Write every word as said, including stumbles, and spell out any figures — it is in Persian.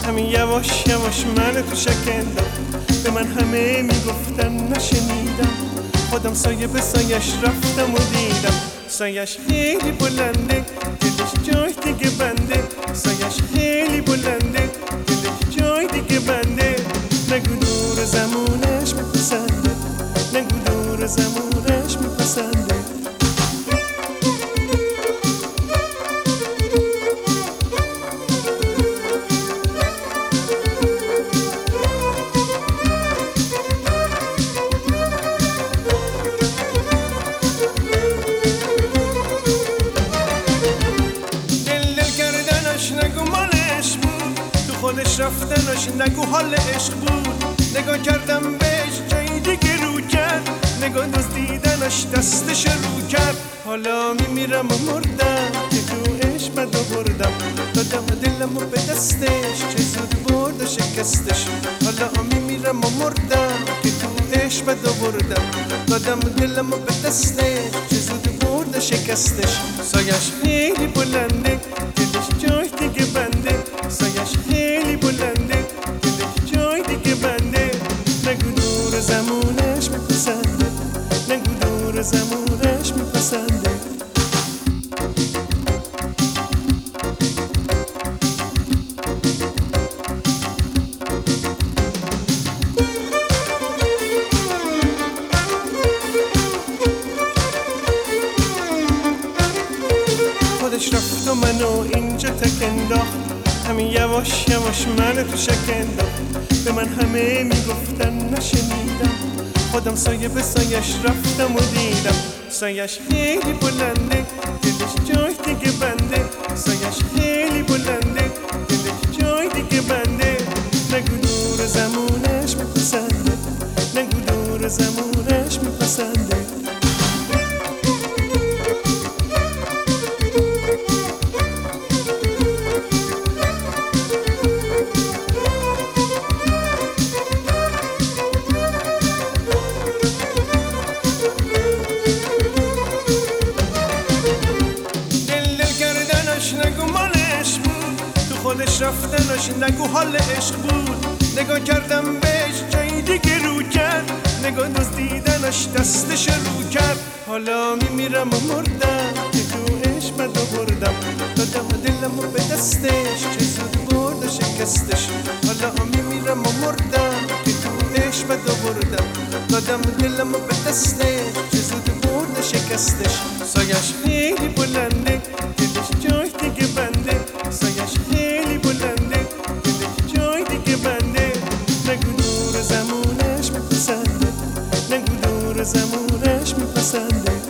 همین یواش یواش من تو شکندم. به من همه میگفتن نشنیدم، خودم سایه به سایش رفتم و دیدم. سایش خیلی بلنده، دلش جای دیگه بنده. سایش خیلی بلنده، دلش جای دیگه بنده. نگو دور زمونش میپسنده، نگو دور زمونش میپسنده. نگو مالش بود، تو خودش رفتنش نگو حال عشق بود. نگاه کردم بهش جای دیگه رو کرد، نگاه دزدیدنش دستش رو کرد. حالا میمیرم و مردم که تو عشق بد آوردم، دادم دلمو به دستش چه زود برد و شکستش. حالا میمیرم و مردم که تو عشق بد آوردم، دادم دلمو به دستش چه زود برد و شکستش. سایش خیلی بلنده، دلش جای دیگه بنده. سایش خیلی بلنده، دلش جای دیگه بنده. نگو دور زمونش میپسنده، نگو دور زمونش میپسنده. خودش رفت و منو اینجا تک انداخت، همین یواش یواش من تو شکندم. به من همه میگفتن نشنیدم، خودم سایه به سایش رفتم و دیدم. سایش خیلی بلنده، دلش جای دیگه بنده. سایش خیلی بلنده، دلش جای دیگه بنده. نگو دور زمونش میپسنده، نگو دور زمونش میپسنده. نگو مالش بود، تو خودش رفتنش نگو حال عشق بود. نگاه کردم بهش جای دیگه رو کرد، نگاه دزدیدنش دستش رو کرد. حالا میمیرم و مردم که تو عشق بد آوردم، دادم دلمو به دستش چه زود برد و شکستش. حالا میمیرم و مردم که تو عشق بد آوردم، دادم دلمو به دستش چه زود برد و شکستش. سایش خیلی بلنده، دلش جای دیگه بنده. سایش خیلی بلنده، دلش جای دیگه بنده. نگو دور زمونش میپسنده، نگو دور زمونش میپسنده.